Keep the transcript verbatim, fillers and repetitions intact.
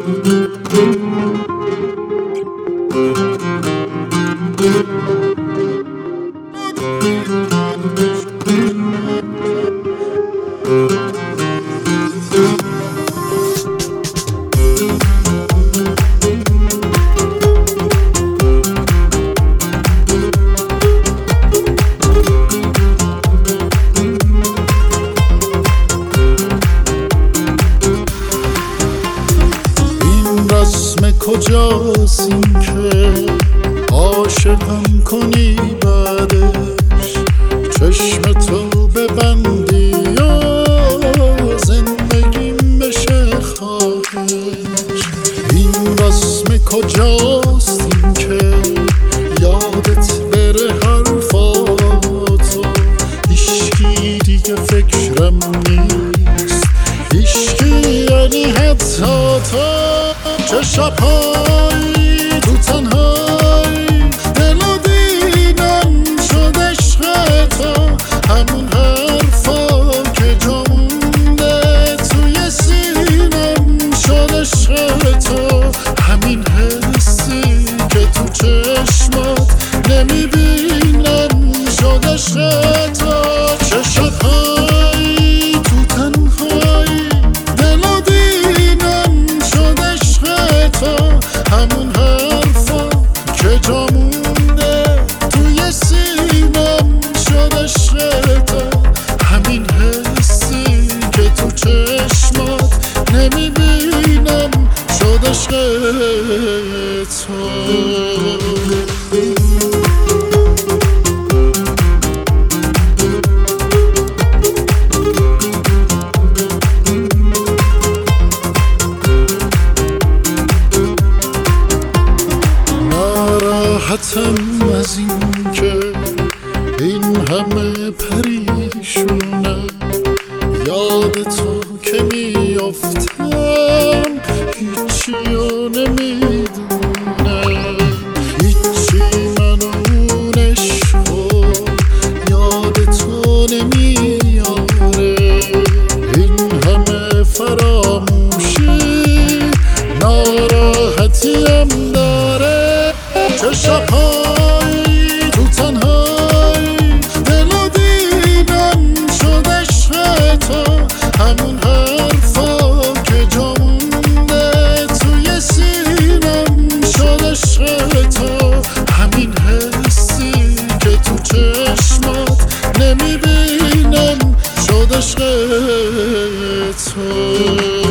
کجاست این که عاشقم کنی بعدش چشم تو ببندی یا زندگیم بشه خواهش. این رسم کجاست این که یادت بره حرفاتو هیچکی دیگه فکرم نیست، هیچکی یعنی حتی تو. چه شب‌هایی تو تنهایی دلو دیدم شد عشق تو، همون حرفا که جا مونده توی سینم شد عشق تو، همین حسی که تو چشمات نمیبینم شد عشق تو. چه شب‌هایی تو تنهایی دلو دیدم شد همون حرفا که جا مونده توی سینم شد عشق تو، همین حسی که تو چشمات نمیبینم شد عشق تو. ناراحتم از این که این همه پریشونه، یاد تو که میافتم هیچیو نمیدونم، هیچی منو اون عشقو یاد تو نمیاره. این همه فراموشی ناراحتیم داره. چه شب‌هایی تو تنهایی دلو دیدم شد عشق تو، همون حرفا که جا مونده توی سینم شد عشق تو، همین حسی که تو چشمات نمیبینم شد عشق تو.